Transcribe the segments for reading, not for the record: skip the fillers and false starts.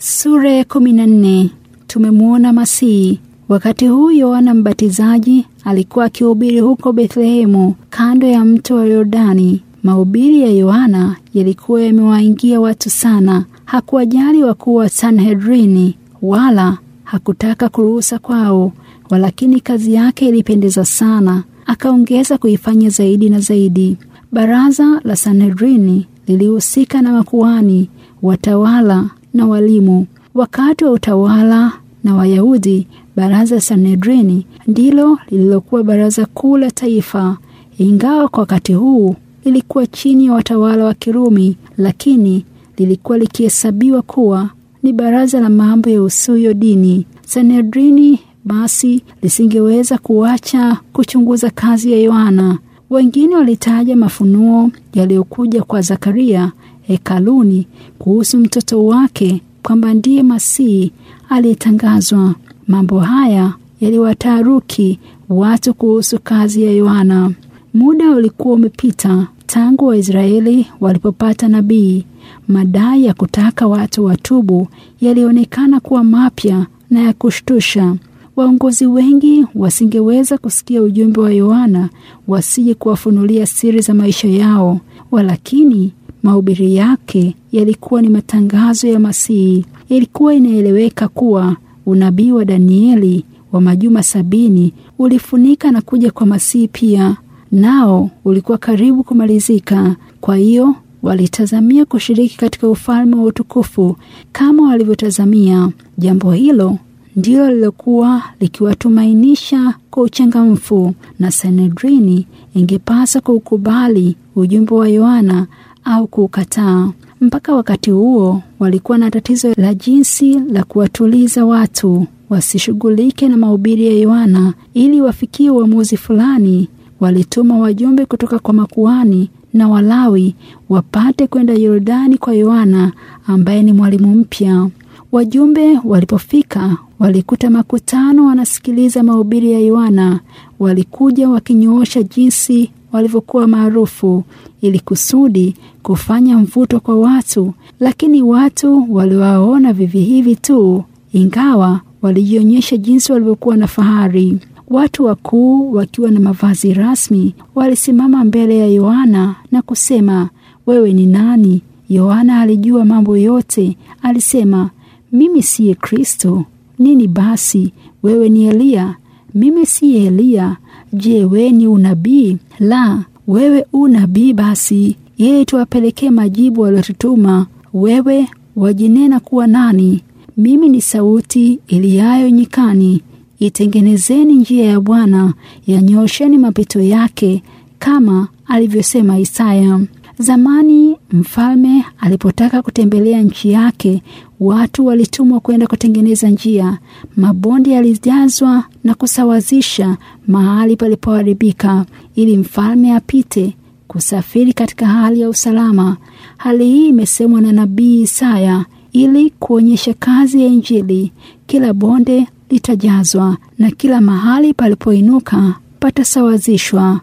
Sura ya 14. Tumemwona Masihi. Wakati huu Yohana Mbatizaji alikuwa akihubiri huko Bethlehemu kando ya mto wa Yordani. Mahubiri ya Yohana yalikuwa yamewaingia watu sana. Hakuwajali wakuu wa Sanhedrini wala hakutaka kuruhusa kwao, walakini kazi yake ilipendeza sana. Akaongeza kuifanya zaidi na zaidi. Baraza la Sanhedrini lilihusika na makuhani, watawala na walimu. Wakati wa utawala na Wayahudi, baraza la Sanhedrini ndilo lililokuwa baraza kuu la taifa. Ingawa kwa wakati huu lilikuwa chini ya watawala wa Kirumi, lakini lilikuwa likihesabiwa kuwa ni baraza la mambo ya usuyo dini. Sanhedrini basi lisingeweza kuacha kuchunguza kazi ya Yohana. Wengine walitaja mafunuo yaliyokuja kwa Zakaria hekaluni kuhusu mtoto wake kwamba ndiye Masihi aliyetangazwa. Mambo haya yaliwataharuki watu kuhusu kazi ya Yohana. Muda ulikuwa umepita tangu Waisraeli walipopata nabii. Madai ya kutaka watu watubu yalionekana kuwa mapya na ya kushtusha. Waongozi wengi wasingeweza kusikia ujumbe wa Yohana wasije kuwafunulia siri za maisha yao, walakini mahubiri yake yalikuwa ni matangazo ya Masihi. Ilikuwa inaeleweka kuwa unabii wa Danieli wa majuma 70 ulifunika na kuja kwa Masihi pia, nao ulikuwa karibu kumalizika. Kwa hiyo walitazamia kushiriki katika ufalme wa utukufu kama walivyotazamia. Jambo hilo ndilo lilokuwa likiwatumainisha kwa uchangamfu, na Sanhedrini ingepasa kuukubali ujumbe wa Yohana au kuukataa. Mpaka wakati huo walikuwa na tatizo la jinsi la kuwatuliza watu wasishughulike na mahubiri ya Yohana. Ili wafikie uamuzi fulani, walituma wajumbe kutoka kwa makuhani na Walawi wapate kwenda Yordani kwa Yohana ambaye ni mwalimu mpya. Wajumbe walipofika walikuta makutano wanasikiliza mahubiri ya Yohana. Walikuja wakinyoosha jinsi walivyokuwa maarufu ili kusudi kufanya mvuto kwa watu, lakini watu waliwaona vivi hivi tu, ingawa walijionyesha jinsi walivyokuwa na fahari. Watu wakuu wakiwa na mavazi rasmi walisimama mbele ya Yohana na kusema, wewe ni nani? Yohana alijua mambo yote. Alisema, mimi siye Kristo. Nini basi? Wewe ni Eliya? Mimi siye Eliya. Je, wewe ni unabii? La, wewe unabii basi. Yeye tuwapelekee majibu aliyotutuma. Wewe wajinena kuwa nani? Mimi ni sauti iliayo nyikani, itengenezeni njia ya Bwana, yanyosheni mapito yake, kama alivyosema Isaya. Zamani mfalme alipotaka kutembelea nchi yake, watu walitumwa kwenda kutengeneza njia. Mabonde yalijazwa na kusawazisha mahali palipoharibika, ili mfalme apite kusafiri katika hali ya usalama. Hali hii imesemwa na nabii Isaya ili kuonyesha kazi ya Injili. Kila bonde litajazwa na kila mahali palipoinuka patasawazishwa.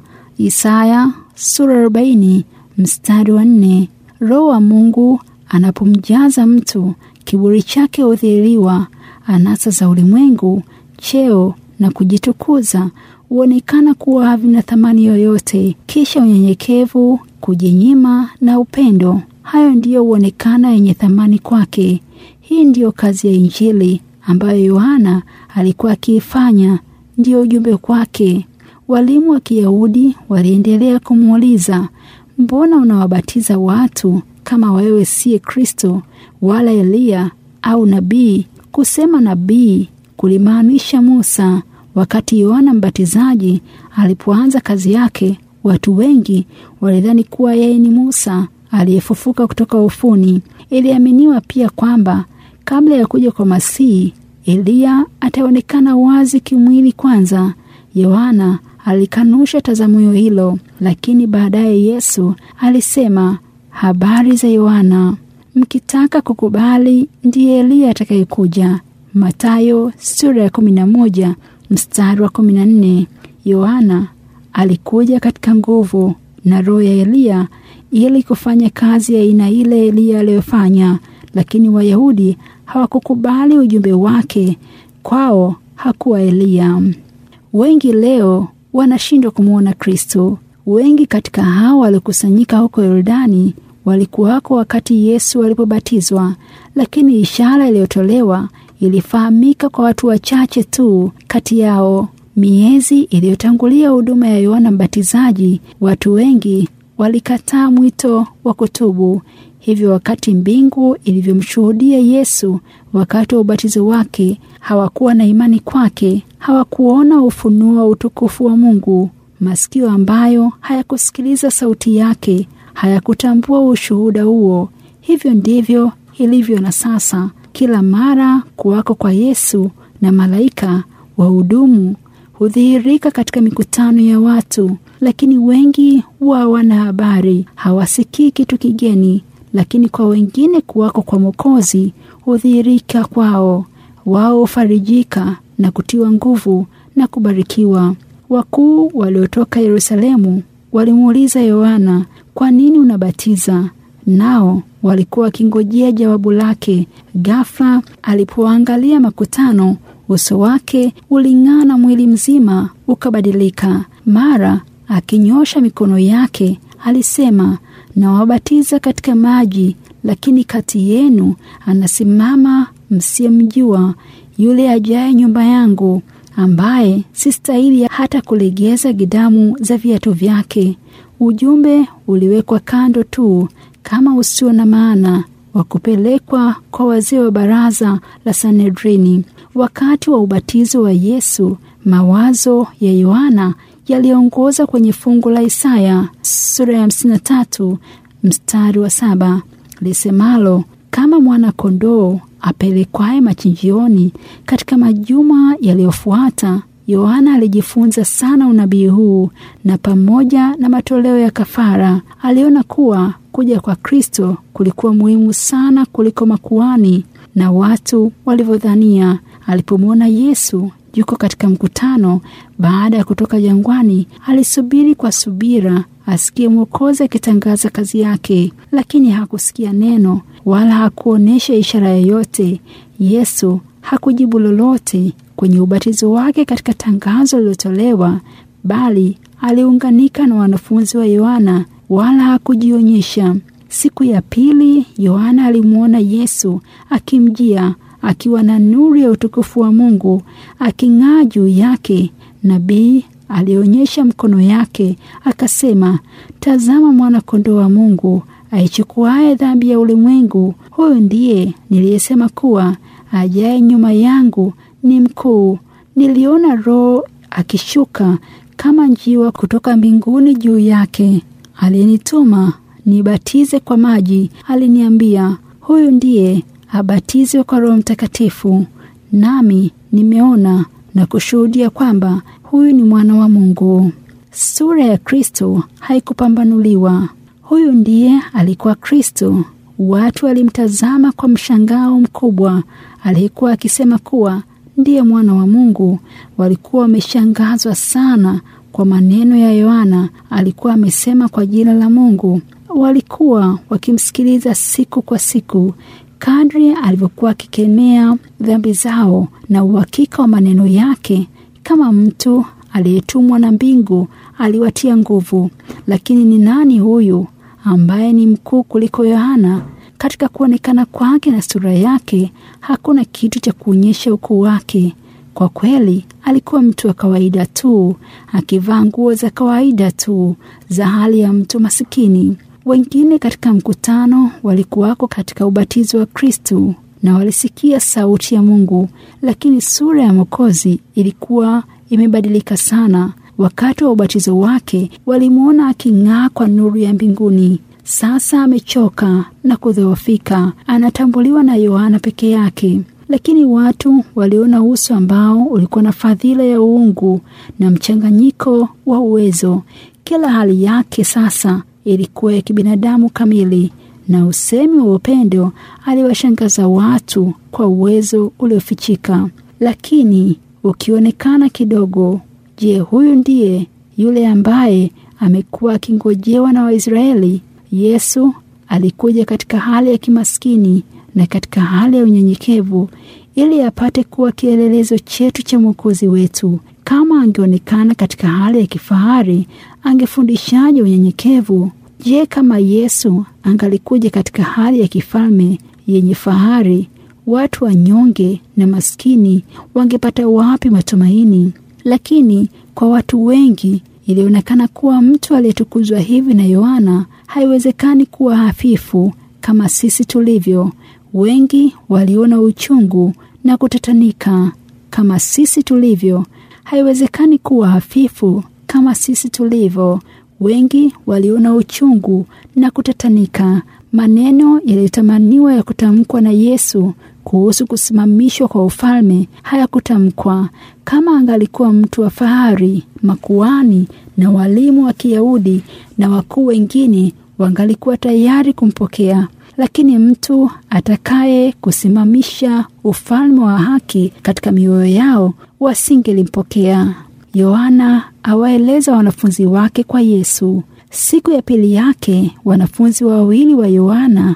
Isaya sura 40 mstari wa 4. Roho wa Mungu anapomjaza mtu, kiburi chake hudhihiriwa. Anasa za ulimwengu, cheo na kujitukuza huonekana kuwa havina thamani yoyote. Kisha unyenyekevu, kujinyima na upendo, hayo ndiyo huonekana yenye thamani kwake. Hii ndiyo kazi ya Injili ambayo Yohana alikuwa akiifanya, ndiyo ujumbe kwake. Walimu wa Kiyahudi waliendelea kumuuliza, mbona unawabatiza watu kama wewe siye Kristo wala Eliya au nabii? Kusema nabii kulimaanisha Musa. Wakati Yohana Mbatizaji alipoanza kazi yake, watu wengi walidhani kuwa yeye ni Musa aliyefufuka kutoka ufuni. Iliaminiwa pia kwamba kabla ya kuja kwa Masihi, Eliya ataonekana wazi kimwili kwanza. Yohana alikanusha tazamio hilo, lakini baadaye Yesu alisema, habari za Yohana, mkitaka kukubali, ndiye Eliya atakayekuja. Mathayo sura ya 11 mstari wa 14. Yohana alikuja katika nguvu na roho ya Eliya ili kufanya kazi ya aina ile Eliya aliyofanya, lakini Wayahudi hawakukubali ujumbe wake. Kwao hakuwa Eliya. Wengi leo wanashindwa kumwona Kristo. Wengi katika hao waliokusanyika huko Yordani walikuwako wakati Yesu alipobatizwa, lakini ishara iliyotolewa ilifahamika kwa watu wachache tu kati yao. Miezi iliyotangulia huduma ya Yohana Mbatizaji, watu wengi walikataa mwito wa kutubu. Hivyo wakati mbingu ilivyomshuhudia Yesu wakati wa ubatizo wake, hawakuwa na imani kwake, hawakuona ufunuo wa utukufu wa Mungu. Masikio ambayo hayakusikiliza sauti yake hayakutambua ushuhuda huo. Hivyo ndivyo ilivyo na sasa. Kila mara kuwako kwa Yesu na malaika wahudumu hudhihirika katika mikutano ya watu, lakini wengi hawana habari, hawasikii kitu kigeni. Lakini kwa wengine kuwako kwa Mwokozi hudhihirika kwao. Wao hufarijika na kutiwa nguvu na kubarikiwa. Wakuu waliotoka Yerusalemu walimuuliza Yohana, "Kwa nini unabatiza?" Nao walikuwa wakingojea jawabu lake. Ghafla alipoangalia makutano, uso wake uling'aa na mwili mzima ukabadilika. Mara akinyosha mikono yake alisema, "Nawabatiza katika maji, lakini kati yenu anasimama msiyemjua, yule ajaye nyumba yangu, ambaye sistahili hata kulegeza gidamu za viatu vyake." Ujumbe uliwekwa kando tu kama usio na maana, wa kupelekwa kwa wazee wa baraza la Sanhedrini. Wakati wa ubatizo wa Yesu, mawazo ya Yohana yaliongoza kwenye fungu la Isaya sura ya 53 mstari wa 7 lisemalo, "Kama mwana kondoo apelekwaye machinjioni." Katika majuma yaliyofuata, Yohana alijifunza sana unabii huu, na pamoja na matoleo ya kafara aliona kuwa kuja kwa Kristo kulikuwa muhimu sana kuliko makuhani na watu walivyodhania. Alipomwona Yesu yuko katika mkutano baada ya kutoka jangwani, alisubiri kwa subira asikie Mwokozi akitangaza kazi yake, lakini hakusikia neno wala hakuonesha ishara yoyote. Yesu hakujibu lolote kwenye ubatizo wake katika tangazo lililotolewa, bali aliunganika na wanafunzi wa Yohana wala hakujionyesha. Siku ya pili Yohana alimwona Yesu akimjia akiwa na nuru ya utukufu wa Mungu aking'aa juu yake. Nabii alionyesha mkono yake akasema, "Tazama mwana kondoo wa Mungu aichukuaye dhambi ya ulimwengu. Huyu ndiye niliyesema kuwa ajaye nyuma yangu ni mkuu." Niliona Roho akishuka kama njiwa kutoka mbinguni juu yake. Aliyenituma nibatize kwa maji aliniambia, "Huyu ndiye abatizwe kwa Roho Mtakatifu." Nami nimeona na kushuhudia kwamba huyu ni mwana wa Mungu. Sura ya Kristo haikupambanuliwa. Huyu ndiye alikuwa Kristo. Watu walimtazama kwa mshangao mkubwa. Alikuwa akisema kuwa ndiye mwana wa Mungu. Walikuwa wameshangazwa sana kwa maneno ya Yohana. Alikuwa amesema kwa jina la Mungu. Walikuwa wakimsikiliza siku kwa siku kadri alivyokuwa akikemea dhambi zao na uhakika wa maneno yake. Kama mtu aliyetumwa na mbingu, aliwatia nguvu. Lakini ni nani huyu ambaye ni mkuu kuliko Yohana? Katika kuonekana kwake na sura yake, hakuna kitu cha kuonyesha ukuu wake. Kwa kweli, alikuwa mtu wa kawaida tu, akivaa nguo za kawaida tu za hali ya mtu masikini. Wengine katika mkutano walikuwako katika ubatizo wa Kristo na walisikia sauti ya Mungu, lakini sura ya Mwokozi ilikuwa imebadilika sana. Wakati wa ubatizo wake walimwona aking'aa kwa nuru ya mbinguni. Sasa amechoka na kudhoofika, anatambuliwa na Yohana peke yake. Lakini watu waliona uso ambao ulikuwa na fadhila ya uungu na mchanganyiko wa uwezo. Kila hali yake sasa ilikuwa ya kibinadamu kamili, na usemi wa upendo aliwashangaza watu kwa uwezo uliofichika. Lakini ukionekana kidogo, je, huyu ndiye yule ambaye amekuwa akingojewa na Waisraeli? Yesu alikuja katika hali ya kimaskini na katika hali ya unyenyekevu, ili apate kuwa kielelezo chetu cha Mwokozi wetu. Kama angeonekana katika hali ya kifahari, angefundishaje unyenyekevu? Je, kama Yesu angalikuja katika hali ya kifalme yenye fahari, watu wanyonge na maskini wangepata wapi matumaini? Lakini kwa watu wengi ilionekana kuwa mtu aliyetukuzwa hivi na Yohana haiwezekani kuwa hafifu kama sisi tulivyo. Wengi waliona uchungu na kutatanika kama sisi tulivyo. Haiwezekani kuwa hafifu kama sisi tulivyo. Wengi waliona uchungu na kutatanika. Maneno yaliyotamaniwa ya kutamkwa na Yesu kuhusu kusimamishwa kwa ufalme hayakutamkwa. Kama angalikuwa mtu wa fahari, makuhani na walimu wa Kiyahudi na wakuu wengine wangalikuwa tayari kumpokea. Lakini mtu atakaye kusimamisha ufalme wa haki katika mioyo yao wasingelimpokea. Yohana awaeleza wanafunzi wake kwa Yesu. Siku ya pili yake, wanafunzi wawili wa Yohana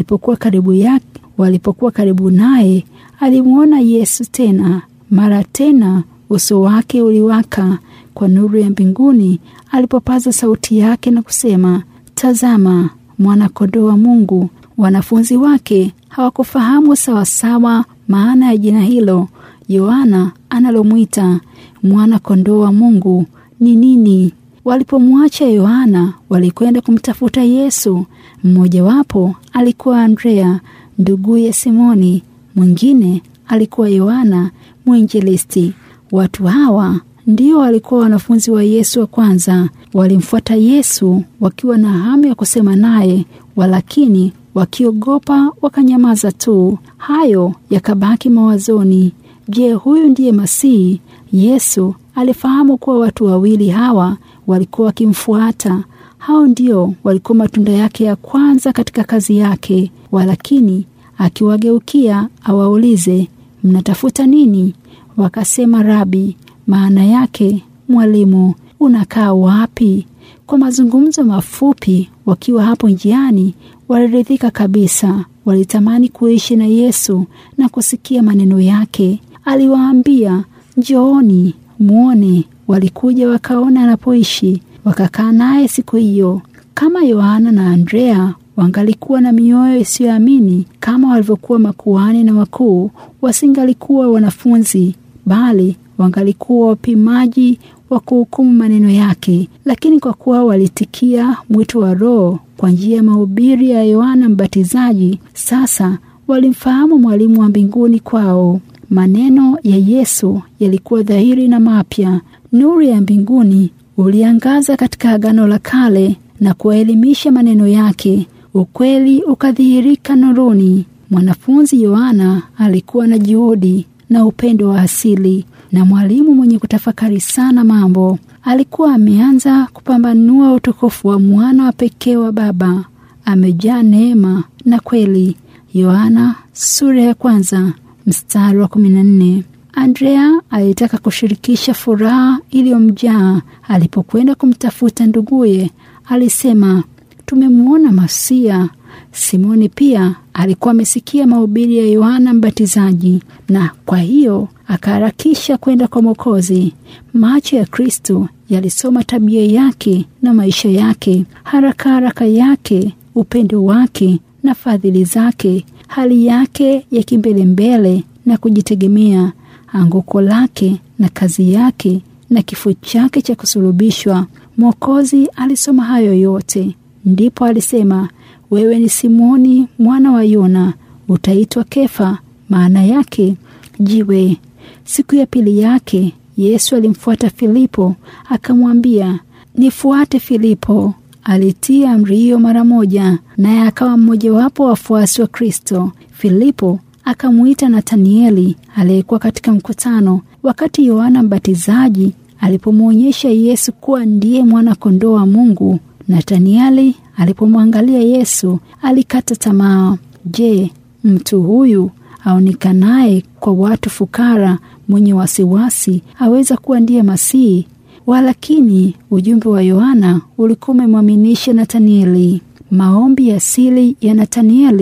walipokuwa karibu naye, alimuona Yesu tena. Mara tena uso wake uliwaka kwa nuru ya mbinguni alipopaza sauti yake na kusema, "Tazama, mwana-kondoo wa Mungu." Wanafunzi wake hawakufahamu sawasawa maana ya jina hilo Yohana analomwita mwana-kondoo wa Mungu ni nini. Walipomwacha Yohana, walikwenda kumtafuta Yesu. Mmojawapo alikuwa Andrea, nduguye Simoni. Mwingine alikuwa Yohana mwinjilisti. Watu hawa ndio walikuwa wanafunzi wa Yesu wa kwanza. Walimfuata Yesu wakiwa na hamu ya kusema naye, walakini wakiogopa wakanyamaza tu. Hayo yakabaki mawazoni. Je, huyu ndiye Masihi? Yesu alifahamu kuwa watu wawili hawa walikuwa wakimfuata. Hao ndio walikuwa matunda yake ya kwanza katika kazi yake. Walakini akiwageukia awaulize, "Mnatafuta nini?" Wakasema, "Rabi," maana yake mwalimu, "unakaa wapi?" Kwa mazungumzo mafupi wakiwa hapo njiani, waliridhika kabisa. Walitamani kuishi na Yesu na kusikia maneno yake. Aliwaambia, "Njooni muone." Walikuja wakaona anapoishi, wakakaa naye siku hiyo. Kama Yohana na Andrea wangalikuwa na mioyo isiyoamini kama walivyokuwa makuhani na wakuu, wasingalikuwa wanafunzi, bali wangalikuwa wapimaji wa kuhukumu maneno yake. Lakini kwa kuwa walitikia mwito wa Roho kwa njia ya mahubiri ya Yohana Mbatizaji, sasa walimfahamu mwalimu wa mbinguni kwao. Maneno ya Yesu yalikuwa dhahiri na mapya. Nuru ya mbinguni uliangaza katika Agano la Kale na kuwaelimisha maneno yake. Ukweli ukadhihirika nuruni. Mwanafunzi Yohana alikuwa na juhudi na upendo wa asili, na mwalimu mwenye kutafakari sana mambo. Alikuwa ameanza kupambanua utukufu wa mwana wa pekee wa Baba, amejaa neema na kweli. Yohana sura ya 1 mstari wa 14. Andrea alitaka kushirikisha furaha iliyomjaa alipokwenda kumtafuta nduguye. Alisema, "Tumemwona Masia." Simoni pia alikuwa amesikia mahubiri ya Yohana Mbatizaji, na kwa hiyo akaharakisha kwenda kwa Mwokozi. Macho ya Kristo yalisoma tabia yake na maisha yake, haraka yake, upendo wake na fadhili zake, hali yake ya kimbelembele na kujitegemea, anguko lake na kazi yake na kifo chake cha kusulubishwa. Mwokozi alisoma hayo yote. Ndipo alisema, "Wewe ni Simoni mwana wa Yona, utaitwa Kefa," maana yake jiwe. Siku ya pili yake Yesu alimfuata Filipo, akamwambia, "Nifuate." Filipo alitii amri hiyo mara moja, naye akawa mmojawapo wa wafuasi wa Kristo. Filipo akamuita Nathanieli aliyekuwa katika mkutano. Wakati Yohana Mbatizaji alipomwonyesha Yesu kuwa ndiye mwana-kondoo wa Mungu, Nathanieli alipomwangalia Yesu alikata tamaa. Je, mtu huyu aonekanaye kwa watu fukara, mwenye wasiwasi, aweza kuwa ndiye Masihi? Walakini ujumbe wa Yohana ulikuwa umemwaminisha Nathanieli. Maombi ya asili ya Nathanieli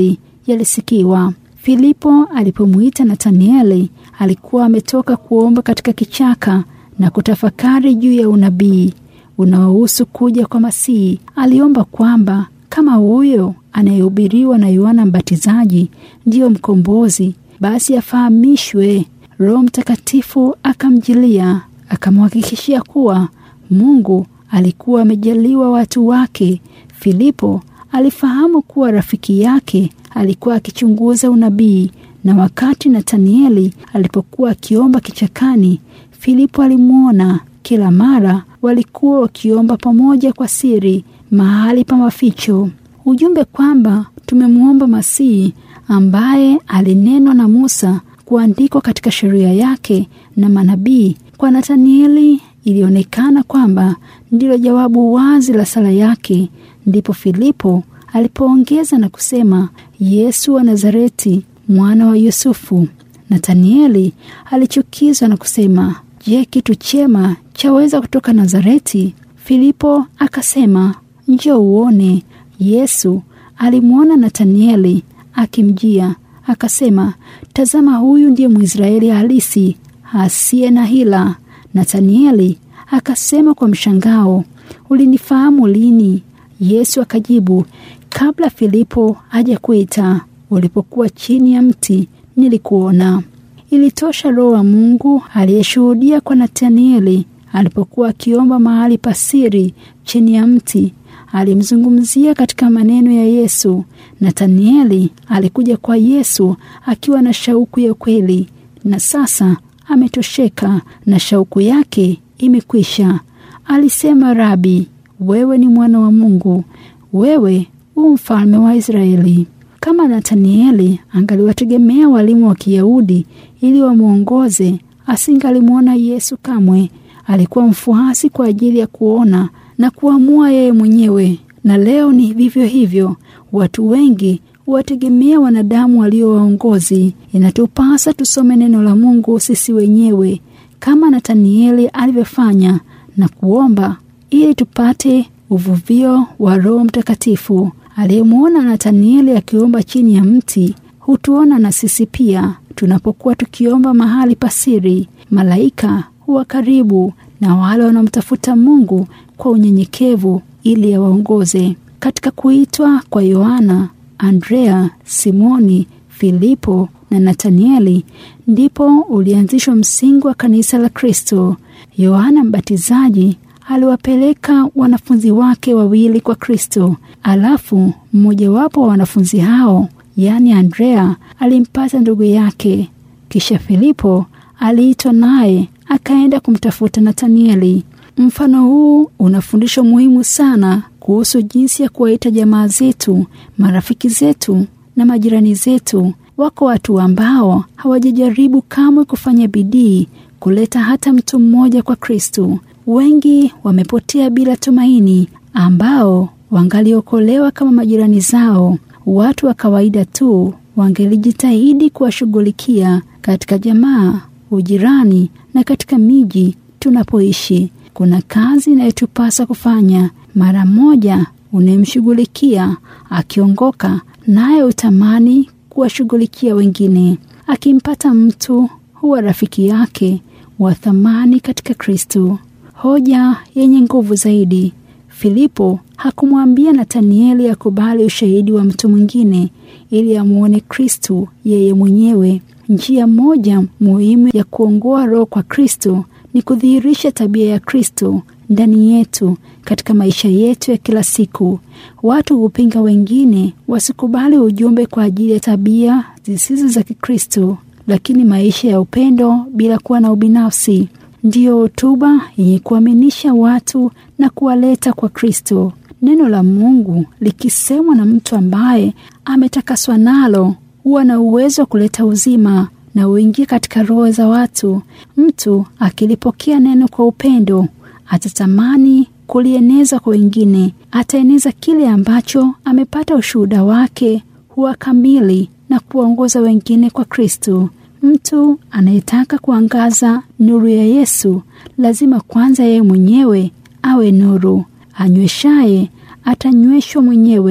yalisikiwa. Filipo alipomuita Nathanieli, alikuwa ametoka kuomba katika kichaka na kutafakari juu ya unabii unaohusu kuja kwa Masihi. Aliomba kwamba kama huyo anayehubiriwa na Yohana Mbatizaji ndiyo mkombozi, basi afahamishwe. Roho Mtakatifu akamjilia, akamhakikishia kuwa Mungu alikuwa amejaliwa watu wake. Filipo alifahamu kuwa rafiki yake alikuwa akichunguza unabii, na wakati Nathanieli alipokuwa akiomba kichakani, Filipo alimwona. Kila mara walikuwa wakiomba pamoja kwa siri mahali pa maficho. Ujumbe kwamba tumemwomba Masihi ambaye alinenwa na Musa kuandikwa katika sheria yake na manabii, kwa Nathanieli ilionekana kwamba ndilo jawabu wazi la sala yake. Ndipo Filipo alipoongeza na kusema, Yesu wa Nazareti, mwana wa Yusufu. Nathanieli alichukizwa na kusema, je, kitu chema chaweza kutoka Nazareti? Filipo akasema, njoo uone. Yesu alimwona Nathanieli akimjia, akasema, tazama, huyu ndiye Mwisraeli halisi, asiye na hila. Nathanieli akasema kwa mshangao, ulinifahamu lini? Yesu akajibu, kabla Filipo hajakuita, ulipokuwa chini ya mti nilikuona. Ilitosha Roho wa Mungu aliyeshuhudia kwa Nathanieli alipokuwa akiomba mahali pasiri chini ya mti. Alimzungumzia katika maneno ya Yesu. Nathanieli alikuja kwa Yesu akiwa na shauku ya kweli, na sasa ametosheka na shauku yake imekwisha. Alisema, Rabi, wewe ni mwana wa Mungu, wewe mfalme wa Israeli. Kama Nathanieli angaliwategemea walimu wa Kiyahudi ili wamuongoze, asingalimwona Yesu kamwe. Alikuwa mfuasi kwa ajili ya kuona na kuamua yeye mwenyewe. Na leo ni vivyo hivyo. Watu wengi huwategemea wanadamu walio waongozi. Inatupasa tusome neno la Mungu sisi wenyewe kama Nathanieli alivyofanya na kuomba ili tupate uvuvio wa Roho Mtakatifu. Aliyemwona Nathanieli akiomba chini ya mti hutuona na sisi pia tunapokuwa tukiomba mahali pasiri. Malaika huwa karibu na wale wanaomtafuta Mungu kwa unyenyekevu ili awaongoze. Katika kuitwa kwa Yohana, Andrea, Simoni, Filipo na Nathanieli ndipo ulianzishwa msingi wa kanisa la Kristo. Yohana Mbatizaji aliwapeleka wanafunzi wake wawili kwa Kristo. Alafu mmojawapo wa wanafunzi hao, yaani Andrea, alimpata ndugu yake. Kisha Filipo aliitwa naye akaenda kumtafuta Nathanieli. Mfano huu unafundisha muhimu sana kuhusu jinsi ya kuwaita jamaa zetu, marafiki zetu na majirani zetu. Wako watu ambao hawajajaribu kamwe kufanya bidii kuleta hata mtu mmoja kwa Kristo. Wengi wamepotea bila tumaini, ambao wangaliokolewa kama majirani zao. Watu wa kawaida tu wangelijitahidi kuwashughulikia katika jamaa, ujirani na katika miji tunapoishi. Kuna kazi inayotupasa kufanya. Mara moja unemshughulikia akiongoka, naye utamani kuwashughulikia wengine. Akimpata mtu huwa rafiki yake wa thamani katika Kristo. Hoja yenye nguvu zaidi. Filipo hakumwambia Nathanieli akubali ushahidi wa mtu mwingine ili amuone Kristo yeye mwenyewe. Njia moja muhimu ya kuongoa roho kwa Kristo ni kudhihirisha tabia ya Kristo ndani yetu katika maisha yetu ya kila siku. Watu hupinga wengine wasikubali ujumbe kwa ajili ya tabia zisizo za Kikristo, lakini maisha ya upendo bila kuwa na ubinafsi ndiyo hotuba yenye kuaminisha watu na kuwaleta kwa Kristo. Neno la Mungu likisemwa na mtu ambaye ametakaswa nalo huwa na uwezo wa kuleta uzima na uingie katika roho za watu. Mtu akilipokea neno kwa upendo atatamani kulieneza kwa wengine. Ataeneza kile ambacho amepata ushuhuda wake, huwa kamili na kuongoza wengine kwa Kristo. Mtu anayetaka kuangaza nuru ya Yesu lazima kwanza yeye mwenyewe awe nuru. Anyweshaye atanyweshwa mwenyewe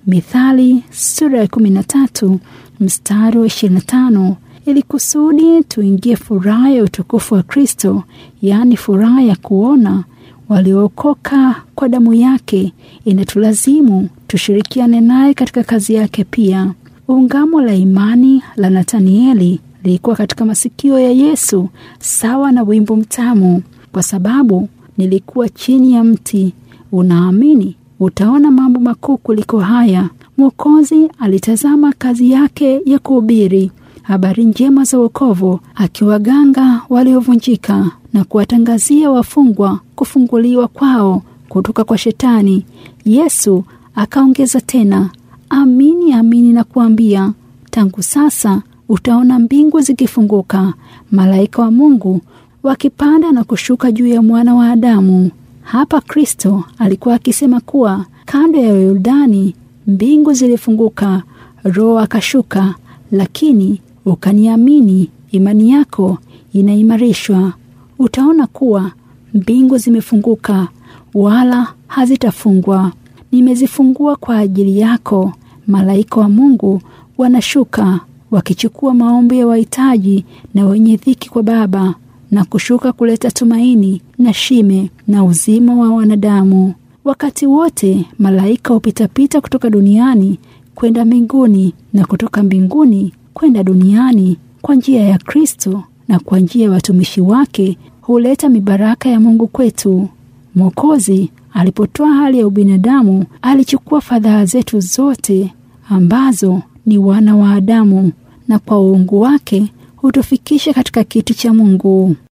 Mithali sura ya 13 mstari wa 25. Ili kusudi tuingie furaha ya utukufu wa Kristo, yaani furaha ya kuona waliookoka kwa damu yake, inatulazimu tushirikiane naye katika kazi yake pia. Ungamo la imani la Nathanieli lilikuwa katika masikio ya Yesu sawa na wimbo mtamu, kwa sababu nilikuwa chini ya mti. Unaamini utaona mambo makuu kuliko haya. Mwokozi alitazama kazi yake ya kuhubiri habari njema za wokovu, akiwaganga waliovunjika na kuwatangazia wafungwa kufunguliwa kwao kutoka kwa Shetani. Yesu akaongeza tena, amini amini na kuambia, tangu sasa utaona mbingu zikifunguka, malaika wa Mungu wakipanda na kushuka juu ya Mwana wa Adamu. Hapa Kristo alikuwa akisema kuwa kando ya Yordani mbingu zilifunguka, Roho akashuka. Lakini ukaniamini, imani yako inaimarishwa. Utaona kuwa mbingu zimefunguka wala hazitafungwa. Nimezifungua kwa ajili yako. Malaika wa Mungu wanashuka wakichukua maombi ya wahitaji na wenye dhiki kwa Baba, na kushuka kuleta tumaini na shime na uzima wa wanadamu. Wakati wote malaika hupitapita kutoka duniani kwenda mbinguni na kutoka mbinguni kwenda duniani. Kwa njia ya Kristo na kwa njia ya watumishi wake huleta mibaraka ya Mungu kwetu. Mwokozi alipotoa hali ya ubinadamu, alichukua fadhaa zetu zote ambazo ni wana wa Adamu, na kwa uungu wake hutufikisha katika kiti cha Mungu.